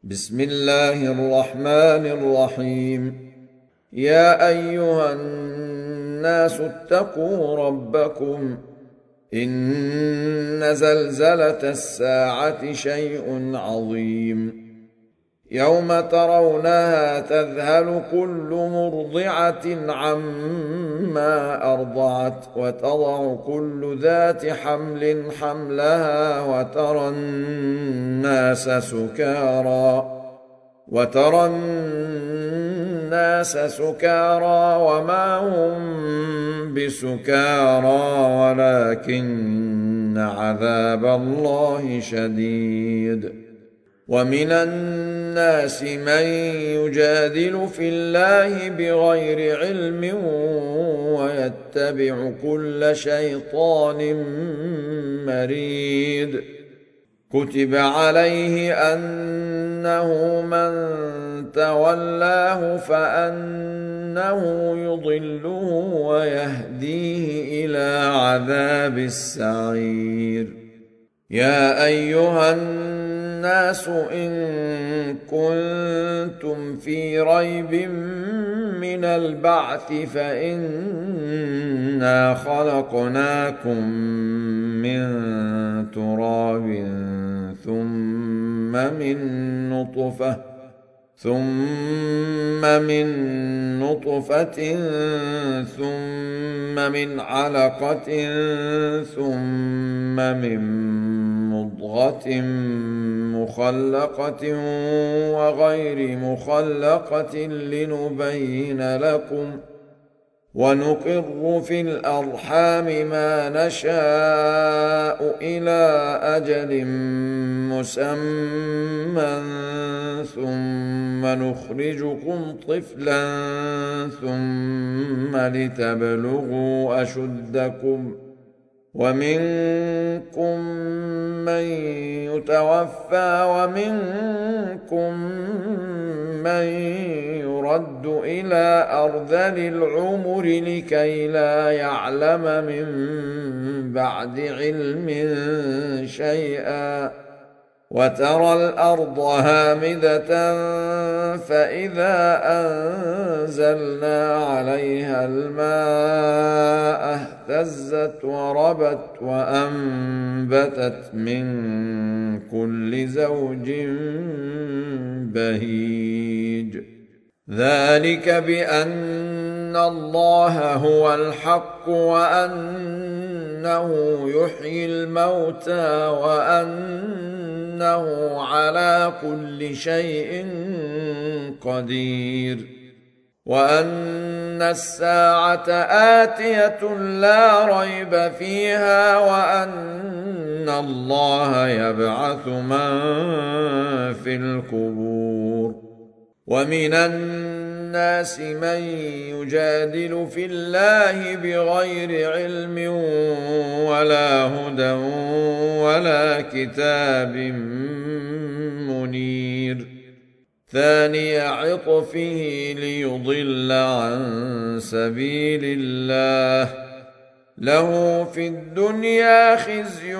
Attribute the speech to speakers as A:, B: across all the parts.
A: بسم الله الرحمن الرحيم. يا أيها الناس اتقوا ربكم، إن زلزلة الساعة شيء عظيم. يوم ترونها تذهل كل مرضعة عما أرضعت وتضع كل ذات حمل حملها وترى الناس سكارى وما هم بسكارى ولكن عذاب الله شديد. ومن الناس من يجادل في الله بغير علم ويتبع كل شيطان مريد. كتب عليه أنه من تولاه فأنه يضله ويهديه إلى عذاب السعير. يا أيها الناس إن كنتم في ريب من البعث فإنا خلقناكم من تراب ثم من نطفة ثم من علقة ثم من مضغة مخلقة وغير مخلقة لنبين لكم، ونقر في الأرحام ما نشاء إلى أجل مسمى ثم نخرجكم طفلا ثم لتبلغوا أشدكم، ومنكم من يتوفى ومنكم من يرد إلى أرذل العمر لكي لا يعلم من بعد علم شيئا. وترى الأرض هامدة فإذا أنزلنا عليها الماء اهتزت وربت وأنبتت من كل زوج بهيج. ذلك بأن الله هو الحق وأنه يحيي الموتى وأنه على كل شيء قدير، وأن الساعة آتية لا ريب فيها، وأن الله يبعث من في القبور. ومن الناس من يجادل في الله بغير علم ولا هدى ولا كتاب منير. ثاني عطفه ليضل عن سبيل الله، له في الدنيا خزي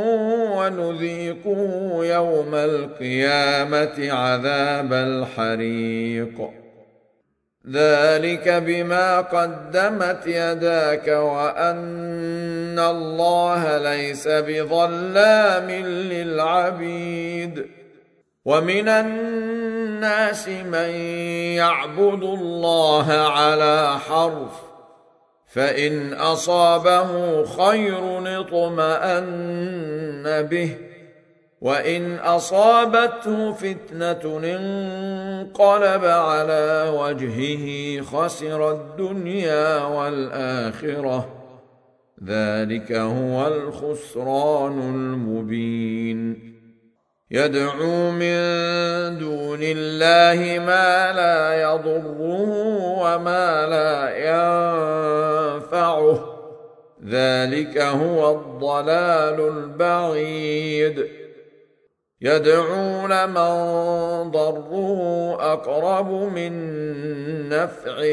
A: ونذيقه يوم القيامة عذاب الحريق. ذلك بما قدمت يداك وأن الله ليس بظلام للعبيد. ومن الناس من يعبد الله على حرف، فإن أصابه خير اطمأن به، وإن أصابته فتنة انقلب على وجهه خسر الدنيا والآخرة. ذلك هو الخسران المبين. يدعو من دون الله ما لا يضره وما لا ينفعه، ذلك هو الضلال البعيد. يدعو لمن ضره أقرب من نفعه،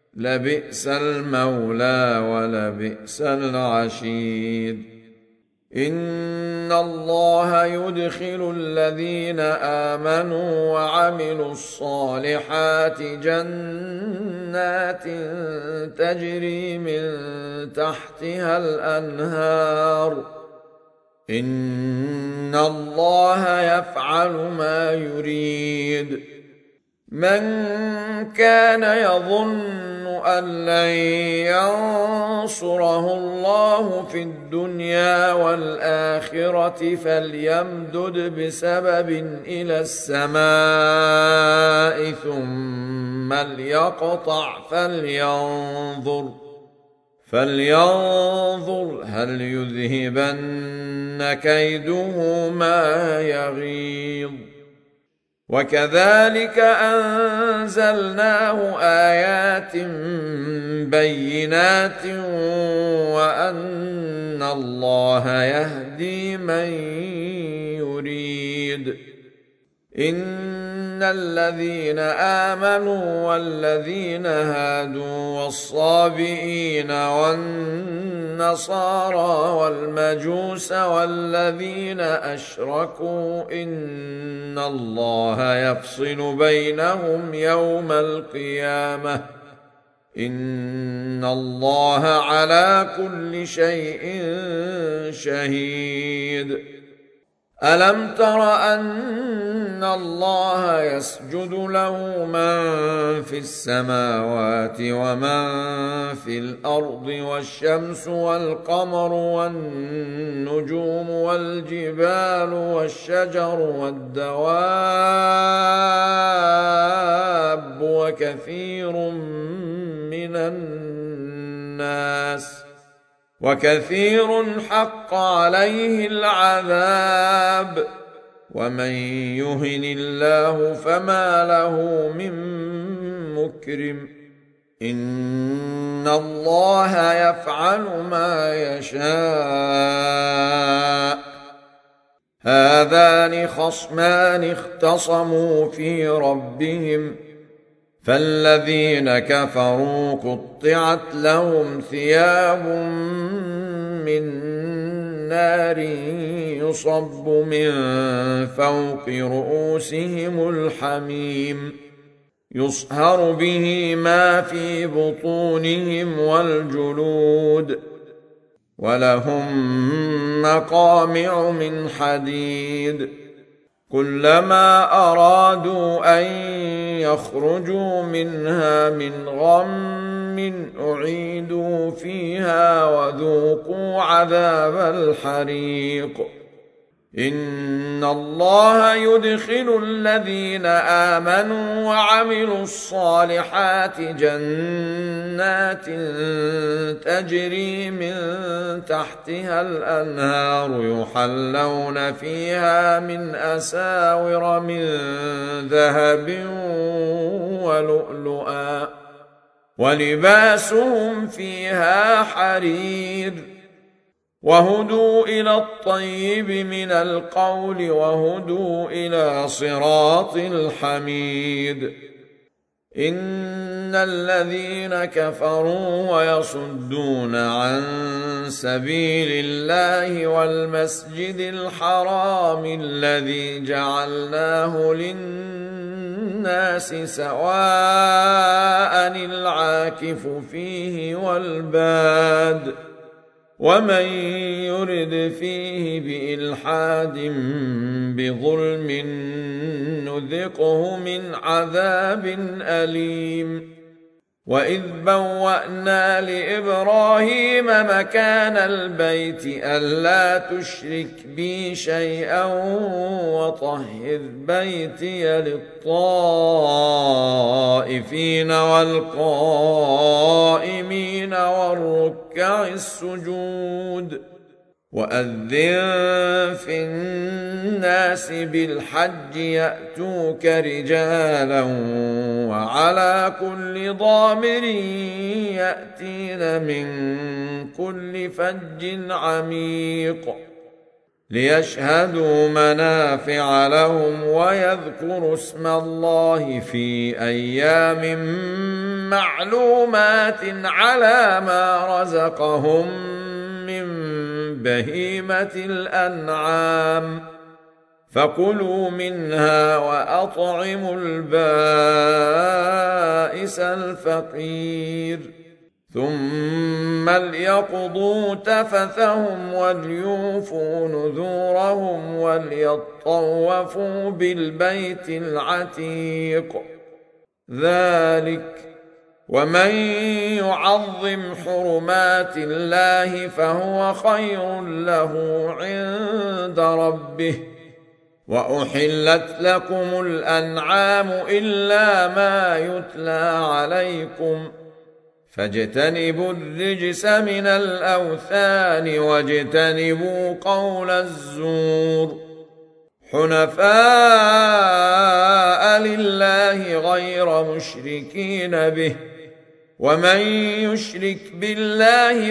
A: لبئس المولى ولبئس العشير. إن الله يدخل الذين آمنوا وعملوا الصالحات جنات تجري من تحتها الأنهار إن الله يفعل ما يريد. من كان يظن أن لن ينصره الله في الدنيا والآخرة فليمدد بسبب إلى السماء ثم ليقطع فلينظر هل يذهبن كيده ما يغيظ. وكذلك أنزلناه آيات بينات وأن الله يهدي من يريد. إن الذين آمنوا والذين هادوا والصابئين والنصارى والمجوس والذين أشركوا إن الله يفصل بينهم يوم القيامة إن الله على كل شيء شهيد. ألم تر أن الله يسجد له من في السماوات ومن في الأرض والشمس والقمر والنجوم والجبال والشجر والدواب وكثير حق عليه العذاب ومن يهن الله فما له من مكرم. إن الله يفعل ما يشاء. هذان خصمان اختصموا في ربهم فالذين كفروا قطعت لهم ثياب من نار يصب من فوق رؤوسهم الحميم يصهر به ما في بطونهم والجلود ولهم مقامع من حديد كلما أرادوا أن يخرجوا منها من غم أعيدوا فيها وذوقوا عذاب الحريق. إن الله يدخل الذين آمنوا وعملوا الصالحات جنات تجري من تحتها الأنهار يحلون فيها من أساور من ذهب ولؤلؤا ولباسهم فيها حرير وهدوا إلى الطيب من القول وهدوا إلى صراط الحميد. إن الذين كفروا ويصدون عن سبيل الله والمسجد الحرام الذي جعلناه للناس سواء العاكف فيه والباد ومن يرد فيه بإلحاد بظلم نذقه من عذاب أليم. وإذ بوأنا لإبراهيم مكان البيت ألا تشرك بي شيئا وطهر بيتي للطائفين والقائمين والركع السجود. وأذن في الناس بالحج يأتوك رجالا وعلى كل ضامر يأتين من كل فج عميق ليشهدوا منافع لهم ويذكروا اسم الله في أيام معلومات على ما رزقهم من بهيمة الأنعام فكلوا منها وأطعموا البائس الفقير ثم ليقضوا تفثهم وليوفوا نذورهم وليطوفوا بالبيت العتيق ذلك ومن يعظم حرمات الله فهو خير له عند ربه وأحلت لكم الأنعام إلا ما يتلى عليكم فاجتنبوا الرجس من الأوثان واجتنبوا قول الزور حنفاء لله غير مشركين به ومن يشرك بالله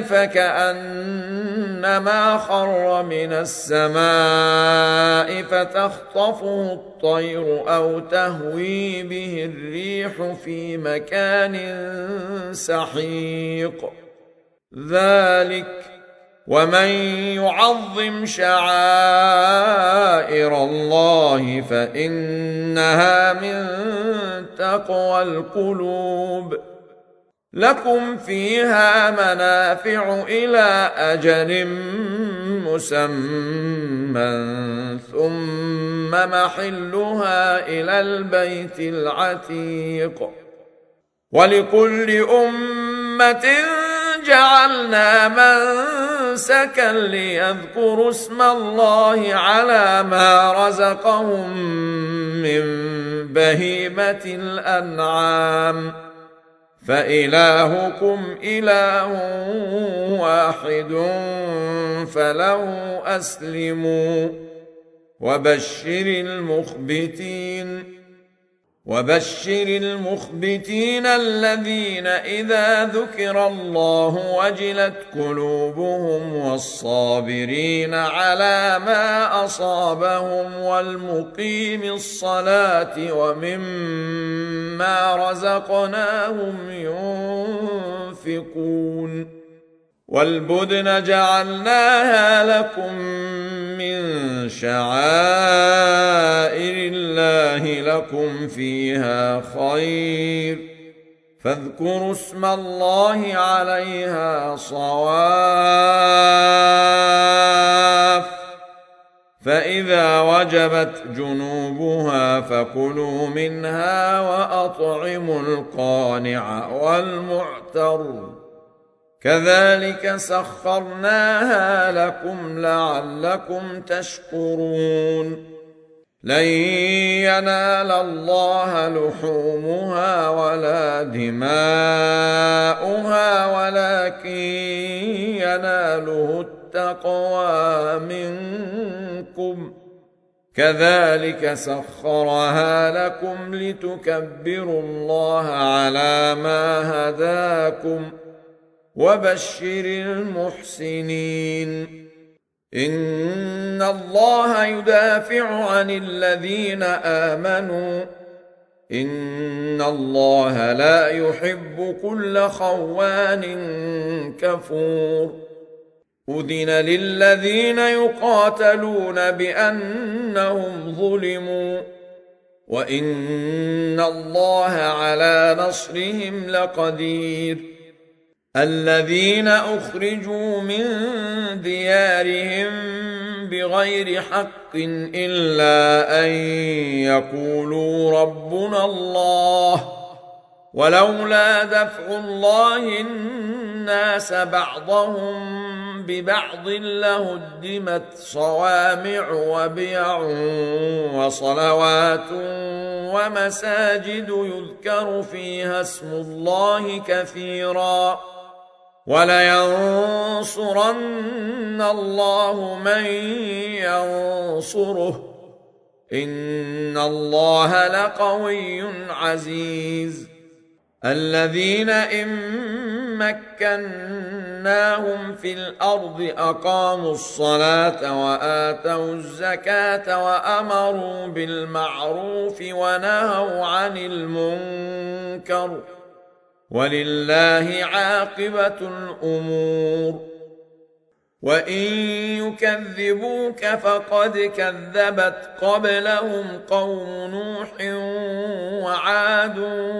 A: فكأنما خر من السماء فتخطفه الطير أو تهوي به الريح في مكان سحيق ذلك ومن يعظم شعائر الله فإنها من تقوى القلوب لكم فيها منافع إلى أجل مسمى ثم محلها إلى البيت العتيق ولكل أمة جعلنا منسكا ليذكروا اسم الله على ما رزقهم من بهيمة الأنعام فإلهكم إله واحد فله أسلموا وبشر المخبتين الذين إذا ذكر الله وجلت قلوبهم والصابرين على ما أصابهم والمقيم الصلاة ومما رزقناهم ينفقون والبدن جعلناها لكم من شعائر الله لكم فيها خير فاذكروا اسم الله عليها صواف فإذا وجبت جنوبها فكلوا منها وأطعموا القانع والمعتر كذلك سخرناها لكم لعلكم تشكرون لن ينال الله لحومها ولا دماؤها ولكن يناله التقوى منكم كذلك سخرها لكم لتكبروا الله على ما هداكم وبشر المحسنين إن الله يدافع عن الذين آمنوا إن الله لا يحب كل خوان كفور أذن للذين يقاتلون بأنهم ظلموا وإن الله على نصرهم لقدير الذين أخرجوا من ديارهم بغير حق إلا أن يقولوا ربنا الله ولولا دفع الله الناس بعضهم ببعض لهدمت صوامع وبيع وصلوات ومساجد يذكر فيها اسم الله كثيرا ولينصرن الله من ينصره إن الله لقوي عزيز الذين إن مكناهم في الأرض أقاموا الصلاة وآتوا الزكاة وأمروا بالمعروف ونهوا عن المنكر ولله عاقبة الأمور وإن يكذبوك فقد كذبت قبلهم قوم نوح وعاد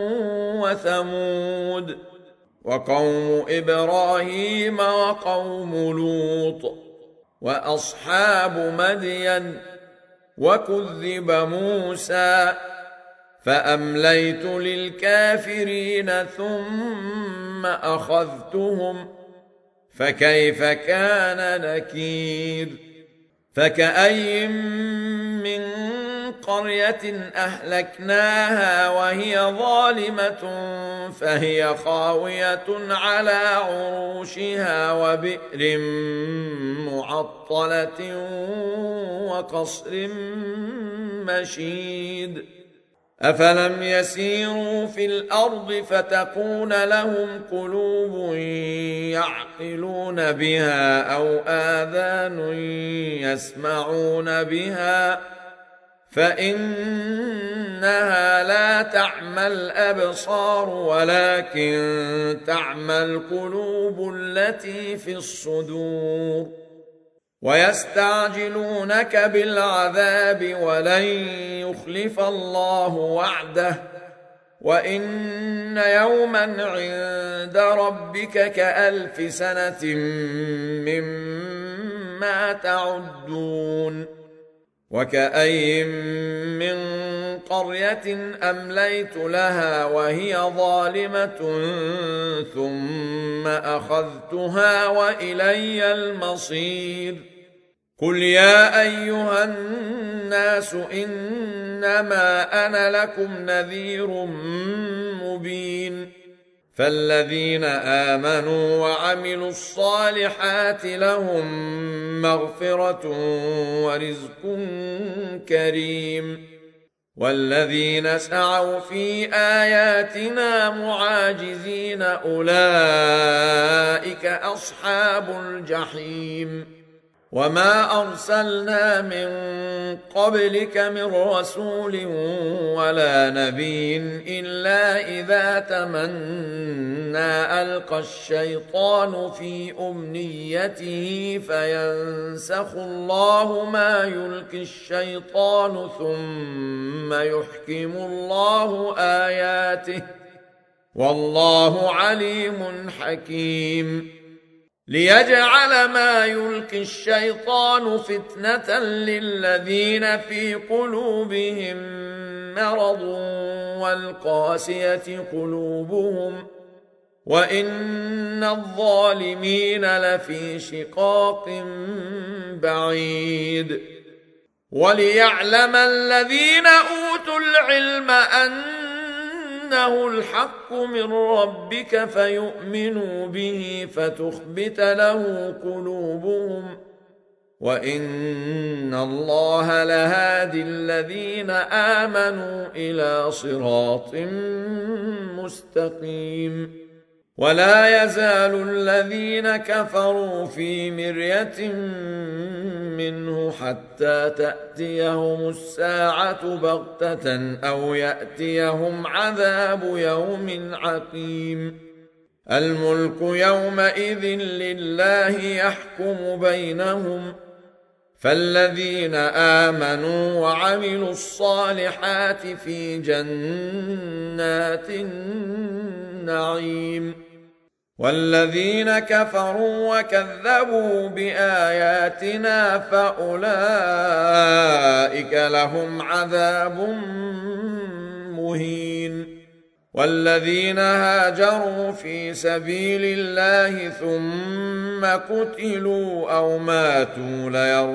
A: وثمود وقوم إبراهيم وقوم لوط وأصحاب مدين وكذب موسى فأمليت للكافرين ثم أخذتهم فكيف كان نكير فكأي من قرية أهلكناها وهي ظالمة فهي خاوية على عروشها وبئر معطلة وقصر مشيد أفلم يسيروا في الأرض فتكون لهم قلوب يعقلون بها أو آذان يسمعون بها فإنها لا تعمى الأبصار ولكن تعمى القلوب التي في الصدور ويستعجلونك بالعذاب ولن يخلف الله وعده وإن يوما عند ربك كألف سنة مما تعدون وكأي من قرية أمليت لها وهي ظالمة ثم أخذتها وإلي المصير قل يا أيها الناس إنما أنا لكم نذير مبين فالذين آمنوا وعملوا الصالحات لهم مغفرة ورزق كريم والذين سعوا في آياتنا معاجزين أولئك أصحاب الجحيم وما أرسلنا من قبلك من رسول ولا نبي إلا إذا تمنى ألقى الشيطان في أمنيته فينسخ الله ما يلقي الشيطان ثم يحكم الله آياته والله عليم حكيم ليجعل ما يلقي الشيطان فتنة للذين في قلوبهم مرض والقاسية قلوبهم وإن الظالمين لفي شقاق بعيد وليعلم الذين أوتوا العلم أنه الحق من ربك فيؤمنوا به فتخبت له قلوبهم وإن الله لهادي الذين آمنوا إلى صراط مستقيم ولا يزال الذين كفروا في مرية منه حتى تأتيهم الساعة بغتة أو يأتيهم عذاب يوم عقيم الملك يومئذ لله يحكم بينهم فالذين آمنوا وعملوا الصالحات في جنات النعيم والذين كفروا وكذبوا بآياتنا فأولئك لهم عذاب مهين والذين هاجروا في سبيل الله ثم قتلوا أو ماتوا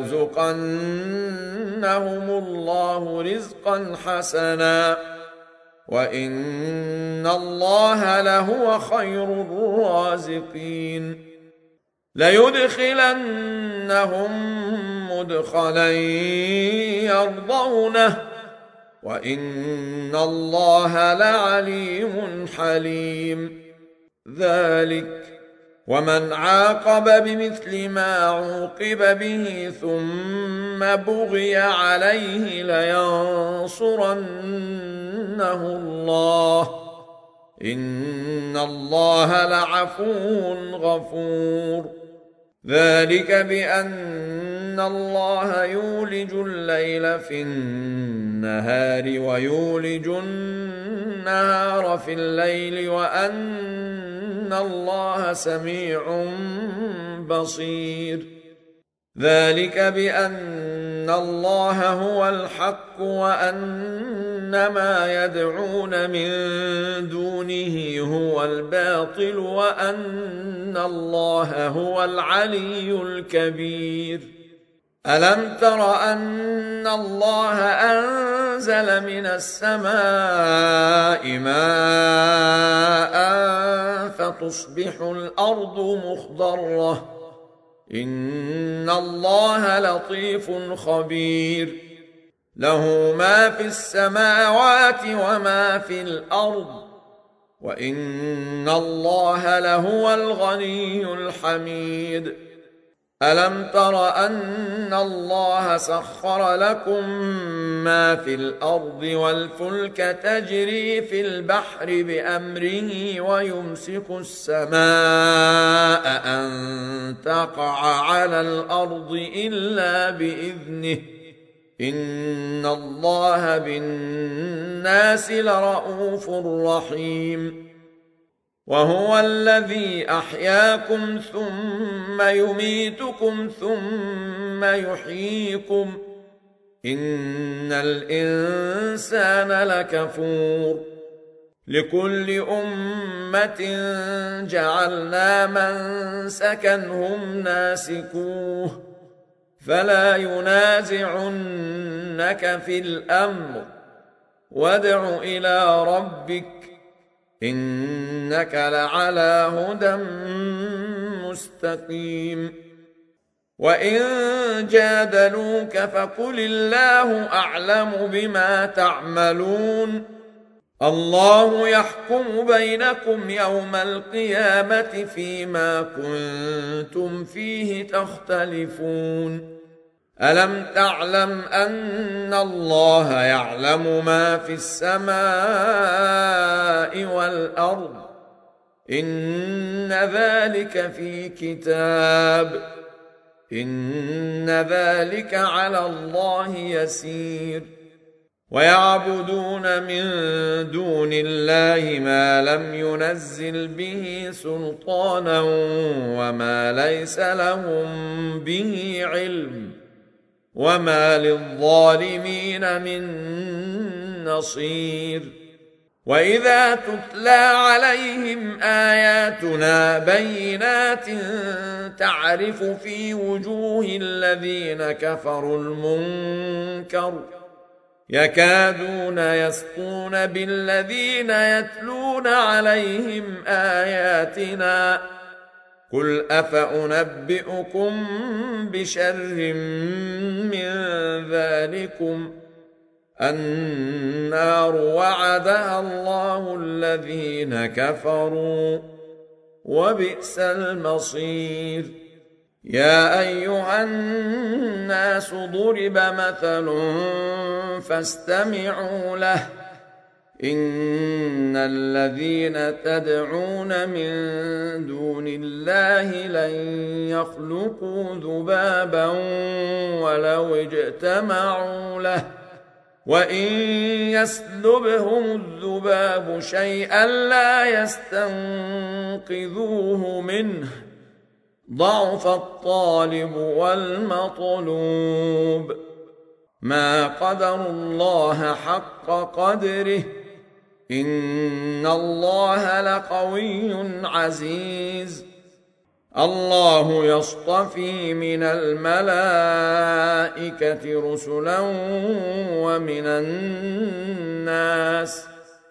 A: ليرزقنهم الله رزقا حسنا وإن الله لهو خير الرازقين ليدخلنهم مدخلا يرضونه وإن الله لعليم حليم ذلك ومن عاقب بمثل ما عوقب به ثم بغي عليه لينصرنه الله إن الله لعفو غفور ذلك بأن الله يولج الليل في النهار ويولج النهار في الليل وأن الله سميع بصير. ذلك بأن الله هو الحق وأن ما يدعون من دونه هو الباطل وأن الله هو العلي الكبير. ألم تر أن الله أنزل من السماء ماء فتصبح الأرض مخضرة إن الله لطيف خبير. له ما في السماوات وما في الأرض وإن الله لهو الغني الحميد. ألم تر أن الله سخر لكم ما في الأرض والفلك تجري في البحر بأمره ويمسك السماء أن تقع على الأرض إلا بإذنه إن الله بالناس لرءوف رحيم. وهو الذي أحياكم ثم يميتكم ثم يحييكم إن الإنسان لكفور. لكل أمة جعلنا منسكا هم ناسكوه فلا ينازعنك في الأمر وادع إلى ربك إنك لعلى هدى مستقيم. وإن جادلوك فقل الله أعلم بما تعملون الله يحكم بينكم يوم القيامة فيما كنتم فيه تختلفون. ألم تعلم أن الله يعلم ما في السماء والأرض إن ذلك في كتاب إن ذلك على الله يسير. ويعبدون من دون الله ما لم ينزل به سلطانا وما ليس لهم به علم وما للظالمين من نصير. وإذا تتلى عليهم آياتنا بينات تعرف في وجوه الذين كفروا المنكر يكادون يسطون بالذين يتلون عليهم آياتنا قل أفأنبئكم بشر من ذلكم النار وعدها الله الذين كفروا وبئس المصير. يا أيها الناس ضرب مثل فاستمعوا له إن الذين تدعون من دون الله لن يخلقوا ذبابا ولو اجتمعوا له وإن يسلبهم الذباب شيئا لا يستنقذوه منه ضعف الطالب والمطلوب. ما قدروا الله حق قدره إن الله لقوي عزيز. الله يصطفي من الملائكة رسلا ومن الناس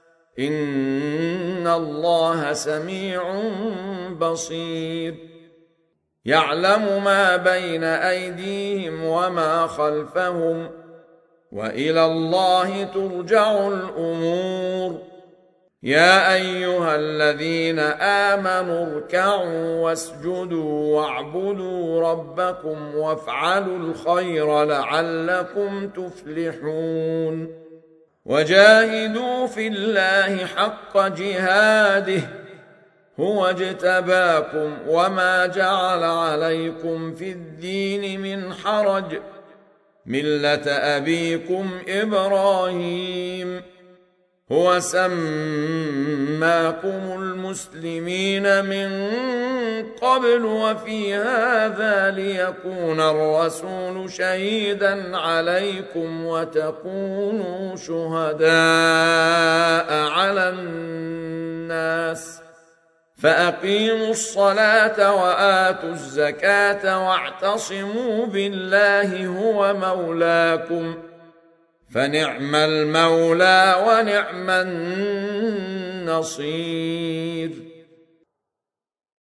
A: إن الله سميع بصير. يعلم ما بين أيديهم وما خلفهم وإلى الله ترجع الأمور. يا أيها الذين آمنوا اركعوا واسجدوا واعبدوا ربكم وافعلوا الخير لعلكم تفلحون. وجاهدوا في الله حق جهاده هو اجتباكم وما جعل عليكم في الدين من حرج ملة أبيكم إبراهيم هو سماكم المسلمين من قبل وفي هذا ليكون الرسول شهيدا عليكم وتكونوا شهداء على الناس فأقيموا الصلاة وآتوا الزكاة واعتصموا بالله هو مولاكم فنعم المولى ونعم النصير